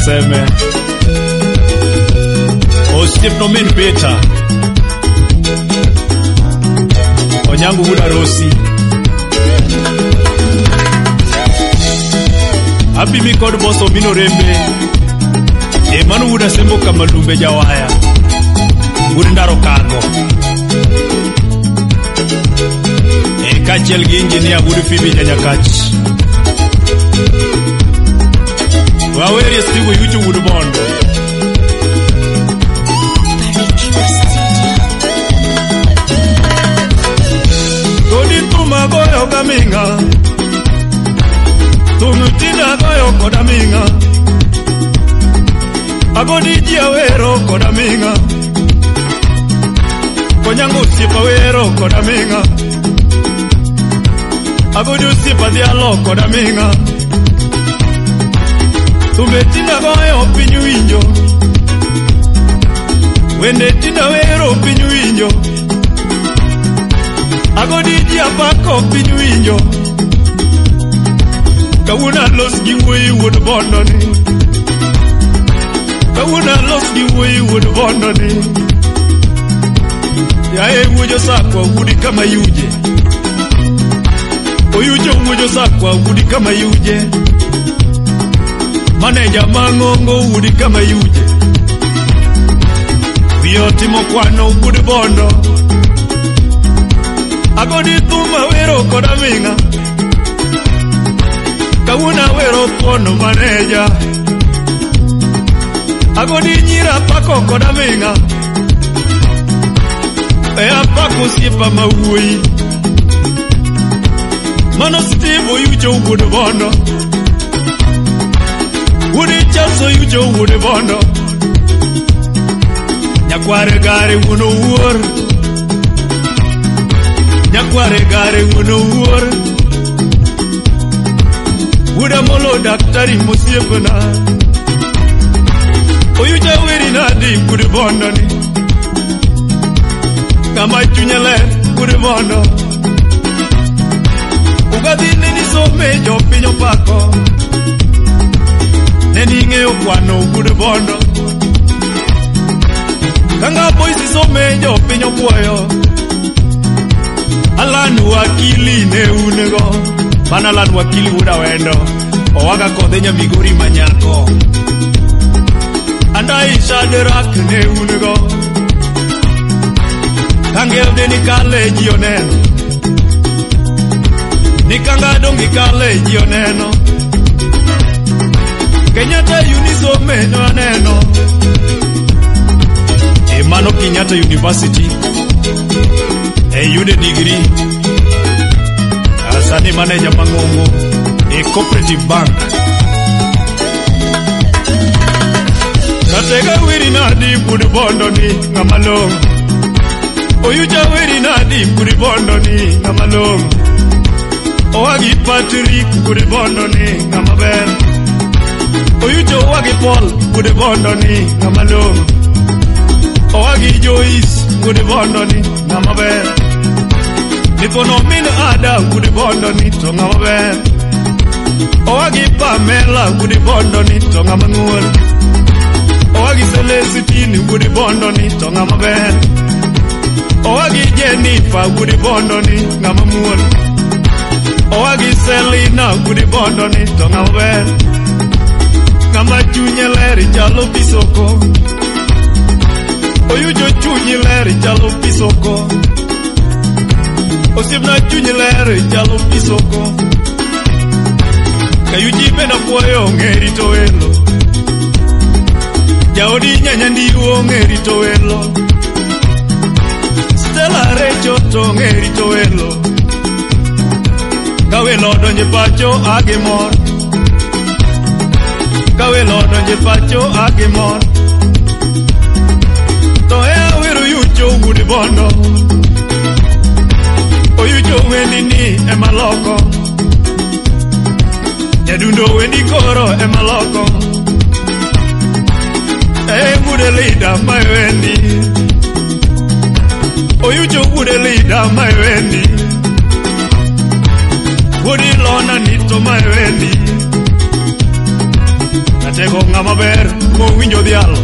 seme Osiep no min Peter Onyango Wuda Rosi Abi mi kod boso mino rembe Manu Wuda Sembo Kamalumbe Jawaya Wudindaro Kago Kachel gi engineer Wudu Fibi Nyanyakach Waweri Steve Yuchu Wudu Bondo Todi Tuma Goyo Kaminga Tumutina Goyo Kodaminga Agodi Jiawero Kodaminga Konyango Sipa Wero Kodaminga Agudu Sipa Dialo Kodaminga Tumetina Goyo Pinyu Injo Wende Tina Wero Pinyu Injo Agodi Jiapako Pinyu Injo Kawuna Los Giwe Wood Bondoni Kawuna Los Giwe Wood Bondoni Yae Wujo Sakwa Wudi Kama Yuje Oyujo Wujo Sakwa Wudi Kama Yuje Maneja Mangongo Wudi Kama Yuje Vioti Mokwano Wudi Bondo Agodi Tuma Wero Kodaminga Kawuna Wero Pono Maneja Agodi Nyira Pako Kodaminga Pako Sipa Mawui Mano Steve Oyujo Wudi Bondo Wudi Chaso Oyujo Wudi Bondo Nyakware Gare Wuno Uor Nyakware Gare Wuno Uor Wuda Molo Daktari Musiepuna Oyuja Wiri Nadi Wudi Bondo ni Kama Chunyele Wudi Bondo Ugadi nini some jo pinyo pako Neni ngeo kwano Wudi Bondo Kanga boisi some jo pinyo puoyo Alanu wakili ne unego Mana alanu wakili Wuda Wendo Owaga kodenya Migori Manyako Andai Shadrach ne unego Kangel de Nikale Gioneno Nikanga dongi kale Gioneno Kenyatta Unisome no aneno Emano Kenyatta University Yude degree Asani manager Mangongo Cooperative Bank Natega Wiri Nadi Wudi Bondo ni Ngamalong Oyuja Wiri Nadi Wudi Bondo ni Ngamalong Owagi Patrick Wudi Bondo ni Ngamaber Oyuja Owagi Paul Wudi Bondo ni Ngamalong Owagi Joyce Wudi Bondo ni Ngamaber Nipono Min Ada Wudi Bondo ni to Ngamaber Owagi Pamela Wudi Bondo ni to Ngamanguol Owagi Celestine Wudi Bondo ni to Ngamaber Owagi Jennifer Wudi Bondo ni Ngamamuol Owagi Selina Wudi Bondo ni to Ngamaber Ngama Chunyeleri Chalo Pisoko Oyujo Chunyeleri Chalo Pisoko Osibna Chunyeleri Chalo Pisoko Kayuji Bena Puoyo Ngeri Toelo Jaodi Nyanyandiwo Ngeri Toelo Stella Recho to Ngeri Toelo Kawelo donje pacho Agemor Kawelo donje pacho Agemor Toea Wiru Yucho Wudi Bondo Oyucho Wendi ni Emaloko Jadundo Wendi Koro Emaloko Wude Leader my Wendi Oyucho Wude Leader my Wendi Wudi Lona Nito my Wendi Ratego ng'ama ber mowinjo dhialo.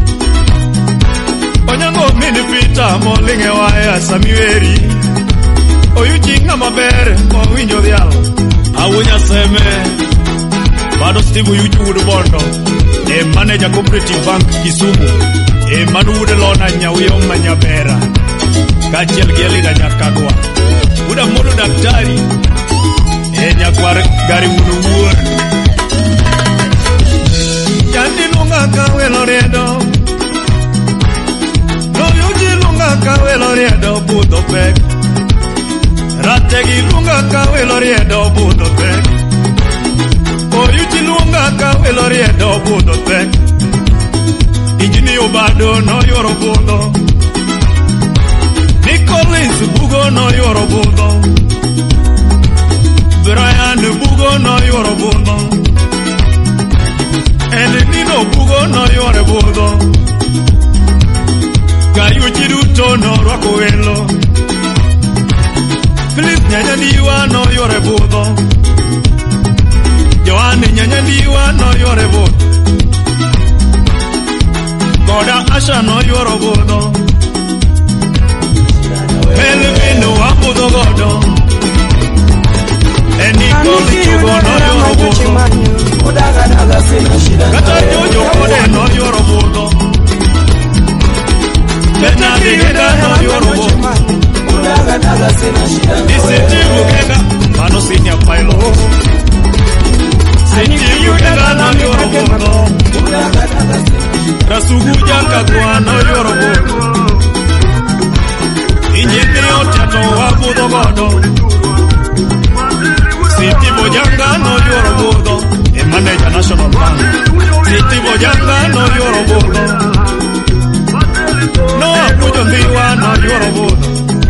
Onyango mini pita molinge waya samiweri. Oyuchi ng'ama ber mowinjo dhialo. Awunya seme Bado Steve Oyuchi Woodbondo, manager Cooperative Bank Kisumu, Manu Woodlona Nyawiyo Manyabera, Kachiel Gelida Nyakagwa, Uda Modo Daktari, Nyakwar Gari Wunuwur. Yandi lunga kawe Loredo, no Yuji lunga kawe Loredo, Budo Pek, Rategi lunga kawe Loredo, Budo Pek. Oyuchi lunga kawe Loredo, Budo Pek. Injini Obado no yoro budo. Nicolins Bugo no yoro budo. Brian Bugo no yoro budo. And Nino Bugo no yoro budo. Kayuchi Duto no Rakoelo. Philip Nyanyandiwa no yoro budo. Joanne Nyanyandiwa no yoro budo. Goda Asha no yoro budo. Melvino Wabudo Godo. And Nicole Chugo no yoro budo. Kata Jojo Kode no yoro budo. Benadi Geda no yoro budo. Isitivu Kega Mano Senior Pilot. Sitivu Kega no yoro budo. Rasuguja Kagwa no yoro budo. Injini Otato Wabudo Godo. Siti Bojanga no yoro budo. Manager National Bank. Siti Bojanga no yoro budo. No Apujo Ndiwa no yoro budo.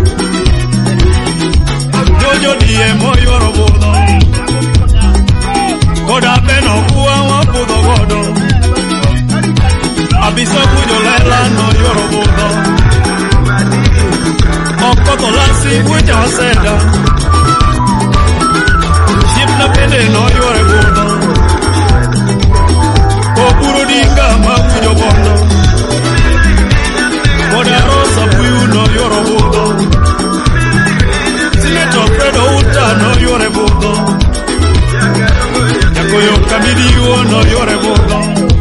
Jojo Diemo yoro budo. Goda Beno Kuwa Wabudo Godo. Abisa Pujo Lela no yoro budo. Okoto Lasi Pujo Seda. Shipna Pede no yoro budo. Kopuro Dinga ma Pujo Bondo. Goda Rosa Puyo no yoro budo. Senator Fredo Uta no yoro budo. Yakoyo Kamidiwo no yoro budo.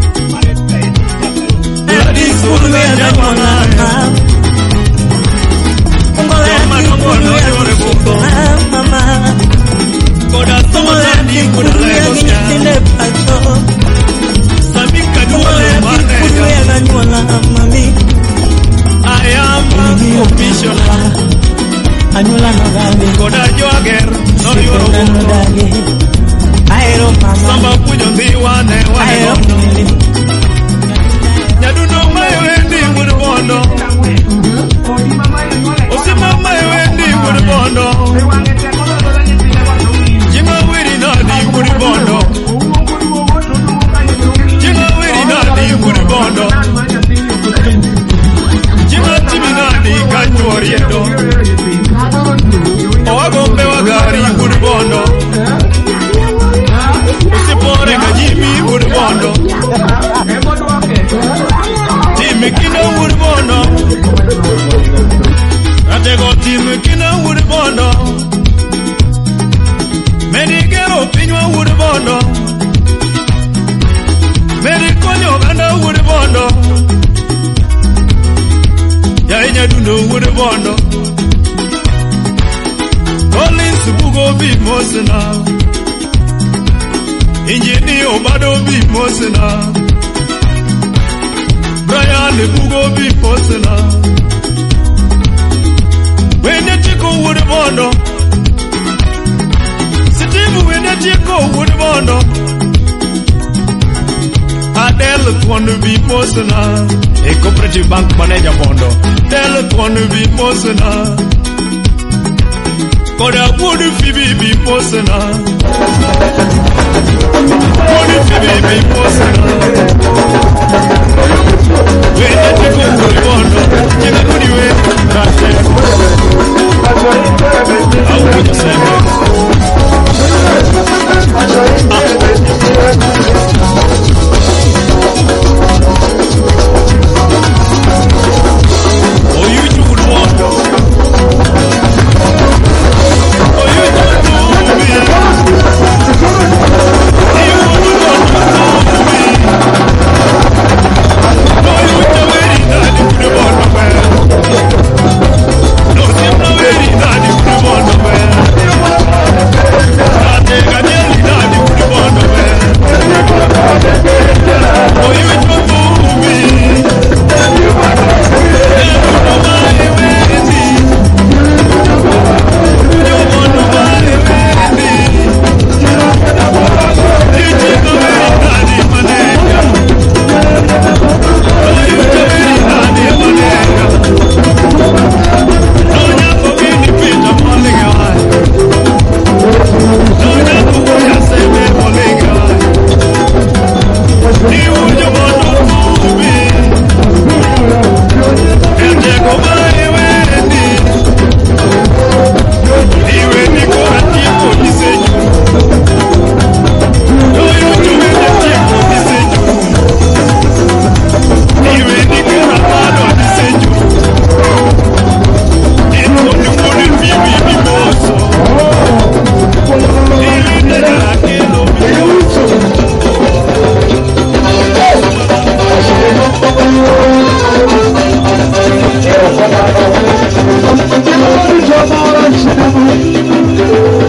Injini Obado bi Mosina. Brian Bugo bi Mosina. When you take Woodbondo. Steve when you take Woodbondo. Adele Twanu bi Mosina. A Cooperative Bank Manager Bondo. Adele Twanu bi Mosina. Koda Woody Phoebe bi Mosina. Woody Phoebe bi Mosina. When you take Woodbondo, you can do it. How would you say that? Shut up.